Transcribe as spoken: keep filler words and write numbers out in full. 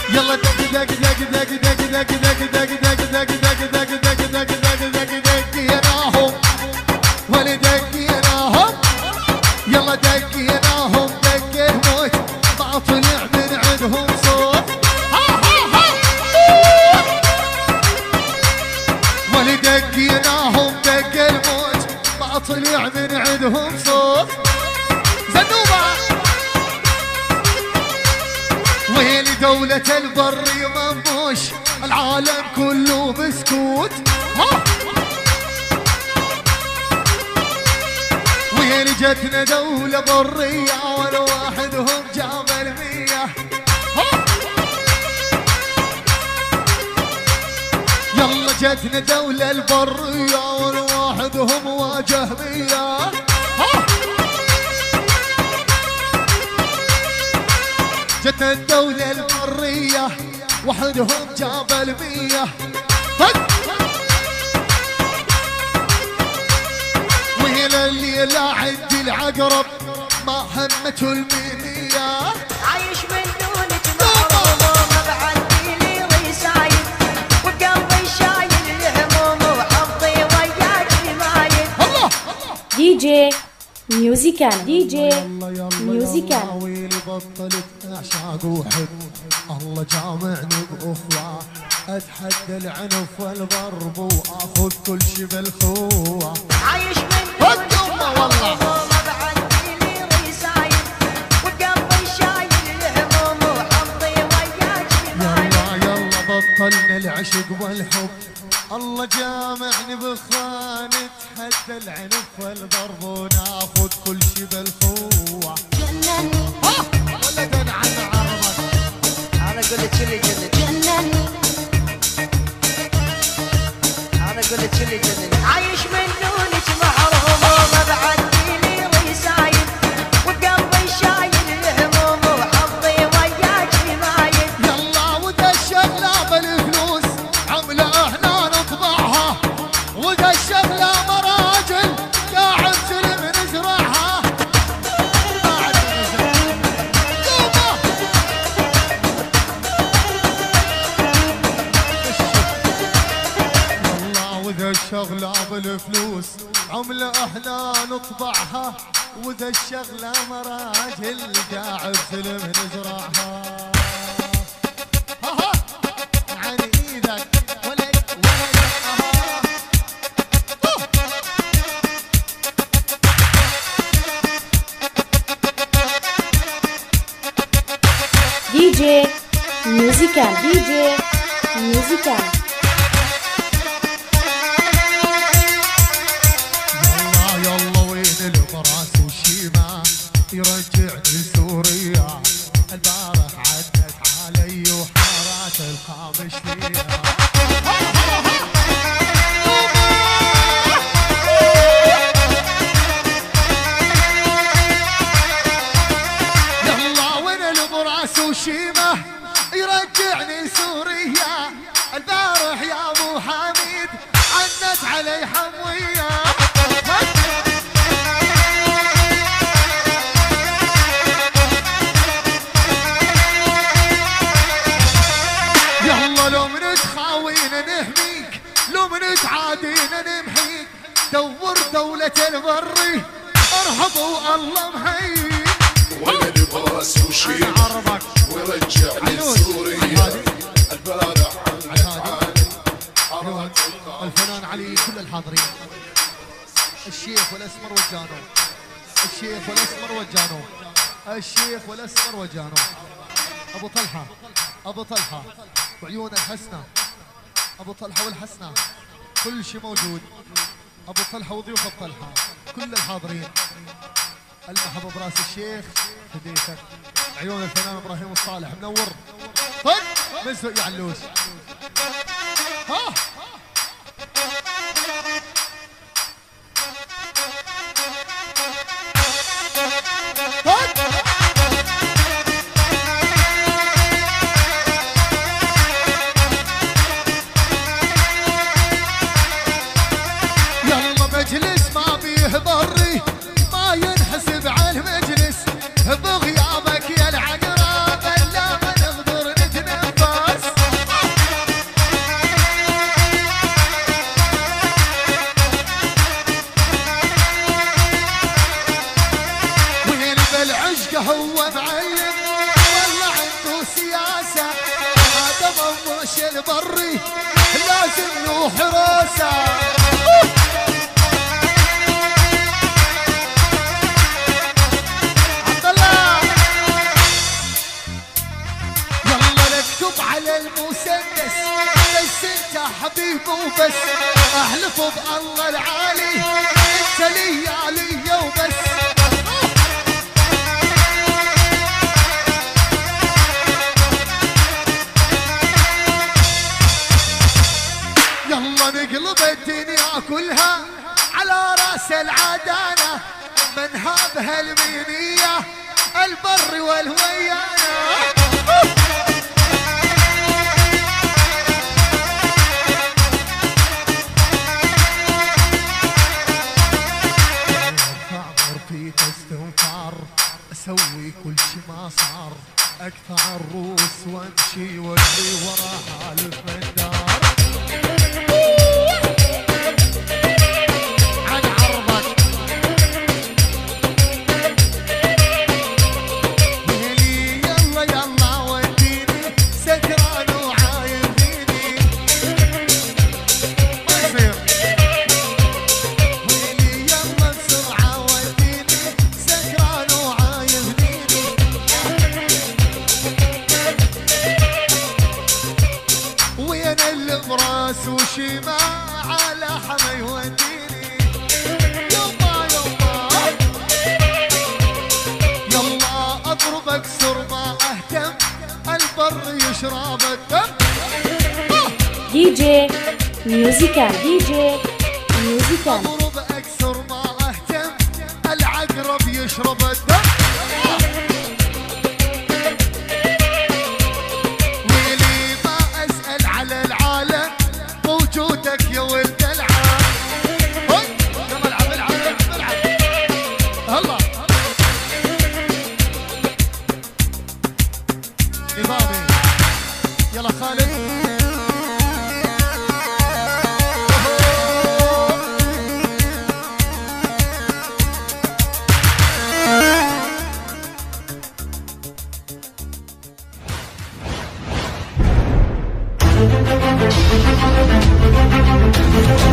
يلا دق دق دق دق دق دق دق دق دق دق دق دق دق دق دق دق دقيناهم ولا دقيناهم يلا دقيناهم دق الموت ما طلع من عندهم صوت ولا دقيناهم دق الموت ما طلع من عندهم صوت زنوبة وين دولة البر منبوش العالم كله بسكوت وين جتنا دولة برية ولا واحدهم جاب المية يلا جتنا دولة البرية ولا واحدهم واجه مية جتنا الدولة البرية وحدهم جاب المية وهنا الليلة عند العقرب ما همته المنية عايش من دونك محروم بعدي لي ريسايد وقلبي شايل الهموم وحظي وياك مايل الله دي جي ميوزيكال دي جي ميوزيكال ويلي بطلت اعشاق وحب الله جامعني باخوه اتحدى العنف والضرب واخذ كل شي بالخوه عايش من دونك محروم بعدي لي ريسايد وقلبي شايل الهموم وحظي وياك مايل يلا يلا بطلنا العشق والحب الله جامعني بخوان اتحدى العنف والضرب وناخذ كل شي بالخوه جنني ولدا عن عرضك انا اقول لك اللي جنني جنني انا اقول لك اللي جنني عايش من دونك محروم بعدي لي ريسايد وقلبي شايل الهموم وحظي وياك مايل يلا وذا الشغله بالفلوس عمله احنا نطبعها وذا الشغله مراجل قاعد سلم نزرعها قاعد نزرعها يلا وذا الشغله بالفلوس عمله احنا نطبعها وذا الشغله مراجل قاعد سلم نزرعها ها ها عن ايدك ولد ولد اها دي جي ميوزيكال دي جي ميوزيكال يلا يلا وين البراس والشيمة يرجعني سوريا البارح عدت علي وحارات الخامش فيها يلا وين البراس والشيمة يرجعني سوريا البارح يا ابو حميد عنت علي حمويه يلا لو من تخاوينا نحميك لو من تعادينا نمحيك دور دولة البري ارحبوا الله محييك ولد براس وشيم عربك ورجعني سوريا البارح عنك علي حارات الفنان علي كل الحاضرين الشيخ والاسمر وجانو الشيخ والاسمر وجانو الشيخ والاسمر وجانو ابو طلحه ابو طلحه وعيون الحسنه ابو طلحه والحسنه كل شيء موجود ابو طلحه وضيوف ابو طلحه كل الحاضرين المحبوب براس الشيخ هديتك عيون الفنان ابراهيم الصالح منور طيب مزق يا علوش ها يلا مجلس ما فيه ضري ما ينحسب على المجلس بغيابك يا العقرب الا ما نقدر نتنفس ماشي البري لازم له حراسة. عبد الله يلا نكتب على المسدس بس انت حبيب وبس، احلف بالله العالي انت لي علي وبس. يلا نقلب الدنيا كلها على راس العدانة، من هذا المينية البر والهويانة. في استنفار اسوي كل شي ما صار، اقطع الروس وامشي واجري وراها الفندار. عن عرضك ويلي يلا يلا وديني سكران وعايل فيني ما يصير. ويلي يلا بسرعة وديني سكران وعايل فيني. وين اللي براس وشماع على حما يوديني. يما يما يلا اضرب اكسر ما اهتم، البر يشرب الدم. دي جي ميوزيكال دي جي ميوزيكال. اضرب اكسر ما اهتم، العقرب يشرب الدم. ويلي ما اسال على العالم موجودك يا ولد العام. هاي يلا العب العب العب العب هلا نظامي. يلا خالد Thank you.